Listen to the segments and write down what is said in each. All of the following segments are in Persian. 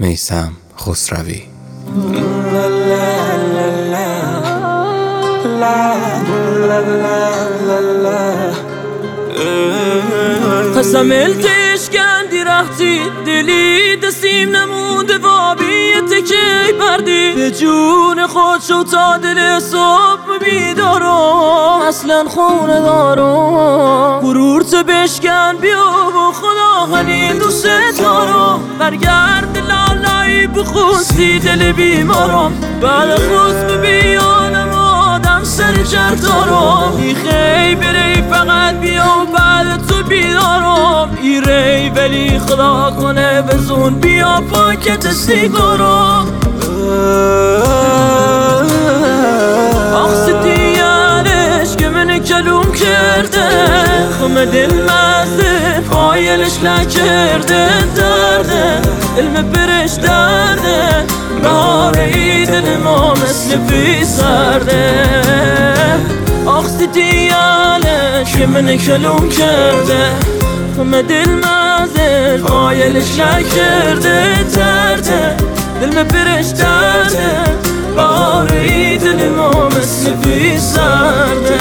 میثم خسروی. قسم التش کندی رفتی دلی دستیم نمونده وابی تکی بردی به جون خود شو تا دل صبح بیدارم اصلا خونه دارم غرورت بشکن بیا و خدا هنین دوست دارم برگرد لالایی بخوستی دل بیمارم بعد خود بیانم آدم سر جر دارم ای خیبری فقط بیا و بعد تو بیدارم ای ری ولی خدا کنه بزون بیا پاکت سیگارم آخستیانش که من کلوم کرده خم دل مزده فایلش نکرده درده علم برش درده بهاره دل ما مثل بی سرده آخستیانش که من کلوم کرده خم دل مزده فایلش نکرده درده دل برش درده بهاره دل ما مثل بی سرده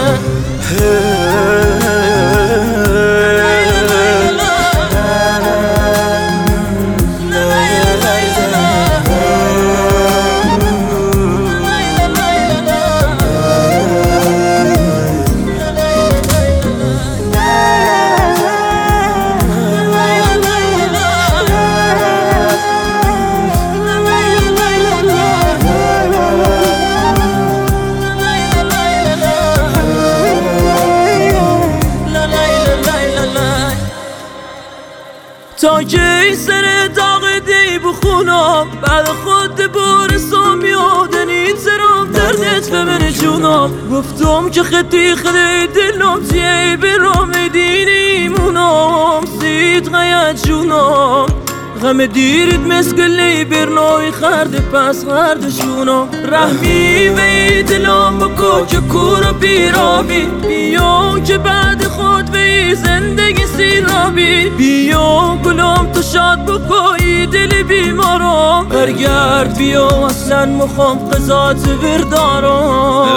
تا که سر داغ دی بخونم بعد خود برسم یادنی ترام دردت به من جونم گفتم که خطی خلی دلم تیه برام دینی مونم سید غیت جونم غم دیرید مسکلی برنوی خرد پس خردشونم رحمی وی دلم بکو که کور بیرابی بیام که بعد خود وی زندگی سیرابی بیام گلم تو شاد بکوی دل بیمارم برگرد بیا اصلا مخوام قضات بردارم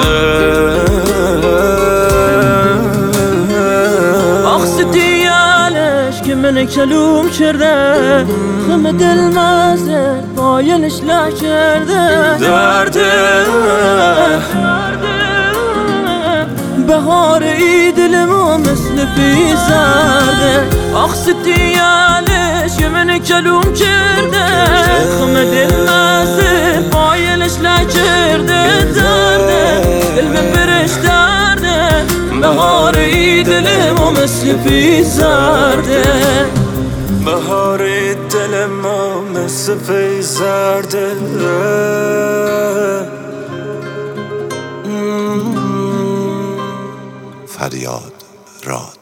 که من کلوم کرده خم دل مزده فایلش نکرده درده بهار ای دل ما مثل بی زرده آخستیالش که من کلوم کرده خم دل مزده فایلش نکرده درده دل برش درده بهار ای دل ما مثل بی زرده بهار دل ما مثل بی زرده فریاد راد.